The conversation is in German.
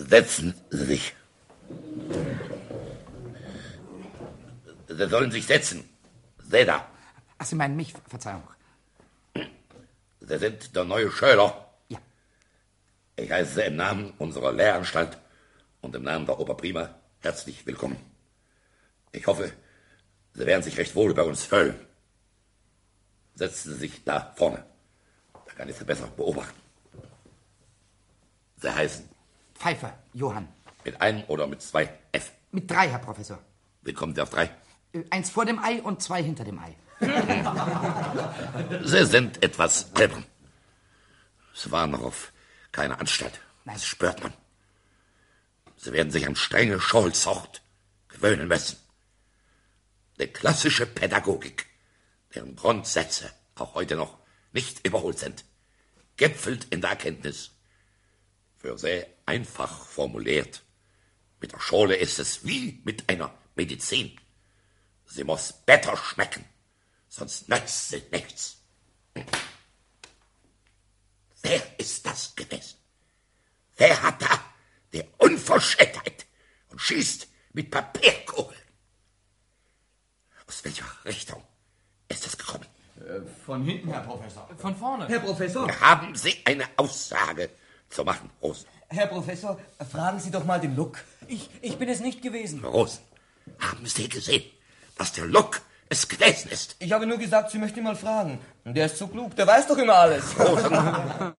Setzen Sie sich. Sie sollen sich setzen. Sie da. Ach, Sie meinen mich, Verzeihung. Sie sind der neue Schüler. Ja. Ich heiße Sie im Namen unserer Lehranstalt und im Namen der Oberprima herzlich willkommen. Ich hoffe, Sie werden sich recht wohl bei uns fühlen. Setzen Sie sich da vorne. Da kann ich Sie besser beobachten. Sie heißen? Pfeiffer, Johann. Mit einem oder mit 2 F? Mit 3, Herr Professor. Wie kommen Sie auf 3? 1 vor dem Ei und 2 hinter dem Ei. Sie sind etwas albern. Sie waren noch auf keine Anstalt. Nein. Das spürt man. Sie werden sich an strenge Schulzucht gewöhnen müssen. Die klassische Pädagogik, deren Grundsätze auch heute noch nicht überholt sind, gipfelt in der Erkenntnis. Für Sie einfach formuliert. Mit der Schule ist es wie mit einer Medizin. Sie muss bitter schmecken, sonst nützt sie nichts. Wer ist das gewesen? Wer hat da die Unverschämtheit und schießt mit Papierkugeln? Aus welcher Richtung ist es gekommen? Von hinten, Herr Professor. Von vorne. Herr Professor. Haben Sie eine Aussage zu machen, Rosen? Herr Professor, fragen Sie doch mal den Look. Ich bin es nicht gewesen. Rosen, haben Sie gesehen, dass der Look es gewesen ist? Ich habe nur gesagt, Sie möchten ihn mal fragen. Der ist so klug, der weiß doch immer alles. Rosen,